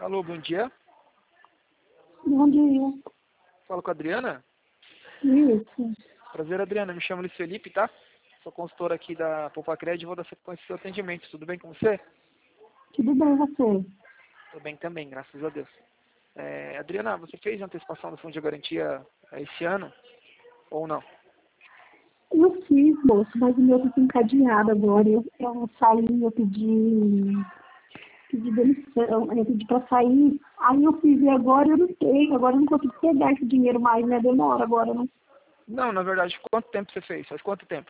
Alô, bom dia. Bom dia. Falo com a Adriana. Isso. Prazer, Adriana. Me chamo Luiz Felipe, tá? Sou consultor aqui da Poupacred e vou dar sequência ao seu atendimento. Tudo bem com você? Tudo bem, você? Tudo bem também, graças a Deus. Adriana, você fez antecipação do fundo de garantia esse ano ou não? Eu fiz, moço, mas o meu tá encadeado agora. Eu saí, eu pedi demissão, eu pedi pra sair. Aí eu fiz e agora eu não tenho, agora eu não consigo pegar esse dinheiro mais, né? Demora agora, né? Não, na verdade, quanto tempo você fez? Faz quanto tempo?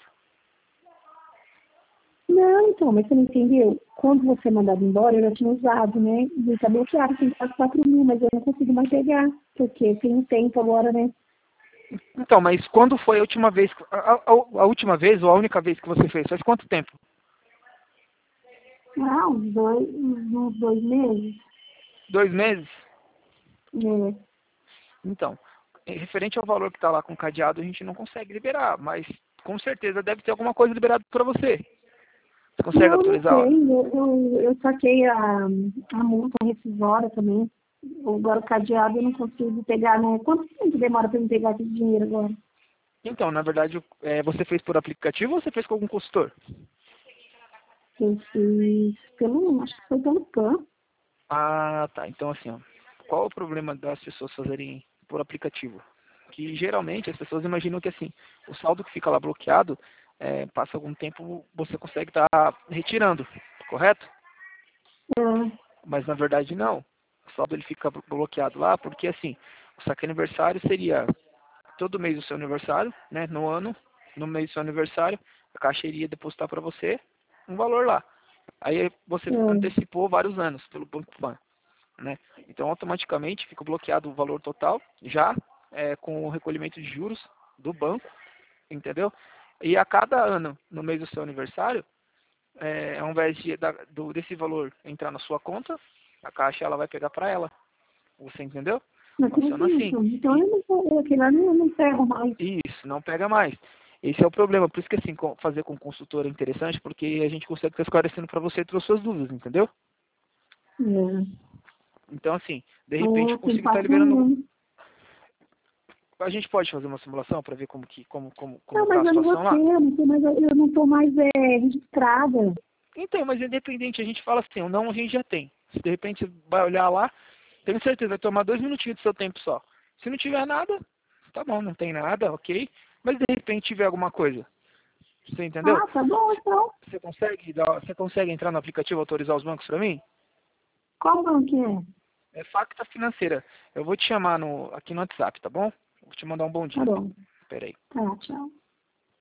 Não, então, mas você não entendeu? Quando você é mandado embora, eu já tinha usado, né? E tá bloqueado, tem quase 4 mil, mas eu não consigo mais pegar, porque tem um tempo agora, né? Então, mas quando foi a última vez, a última vez ou a única vez que você fez? Faz quanto tempo? Ah, uns 2 meses. 2 meses? É. Então, referente ao valor que está lá com o cadeado, a gente não consegue liberar, mas com certeza deve ter alguma coisa liberada para você. Você consegue Não, não atualizar? tem. Eu saquei a multa rescisória também. Agora o cadeado eu não consigo pegar, né? Quanto tempo demora para eu pegar esse dinheiro agora? Então, na verdade, você fez por aplicativo ou você fez com algum consultor? Eu fiz acho que foi pelo PAN. Ah, tá. Então, assim, ó, qual é o problema das pessoas fazerem por aplicativo? Que geralmente as pessoas imaginam que, assim, o saldo que fica lá bloqueado, passa algum tempo, você consegue estar retirando, correto? É, Mas na verdade não. O saldo ele fica bloqueado lá porque, assim, o saque aniversário seria todo mês do seu aniversário, né? No ano, no mês do seu aniversário, a caixa iria depositar para você um valor lá. Aí você é. antecipou vários anos pelo Banco Pan, né? Então automaticamente fica bloqueado o valor total já com o recolhimento de juros do banco, entendeu? E a cada ano, no mês do seu aniversário, ao invés desse valor entrar na sua conta, a caixa ela vai pegar para ela. Você entendeu? Não Funciona assim. acredito. Então E aquele lá eu não pego mais. isso, não pega mais. Esse é o problema. Por isso que assim, fazer com consultor é interessante, porque a gente consegue estar esclarecendo para você todas as suas dúvidas, entendeu? É. Então, assim, de repente eu Então, tem consigo estar 4 liberando. anos. A gente pode fazer uma simulação para ver como Não, está mas a eu não vou situação ter, lá? eu não tô mais registrada. Então, mas independente, a gente fala assim, o não a gente já tem. Se de repente você vai olhar lá, tenho certeza, vai tomar 2 minutinhos do seu tempo só. Se não tiver nada, tá bom, não tem nada, ok. Mas de repente tiver alguma coisa, você entendeu? Ah, tá bom, então. Você consegue entrar no aplicativo e autorizar os bancos para mim? Qual banco é? É Facta Financeira. Eu vou te chamar aqui no WhatsApp, tá bom? Vou te mandar um bom Tá dia. bom. Peraí. Tá, tchau.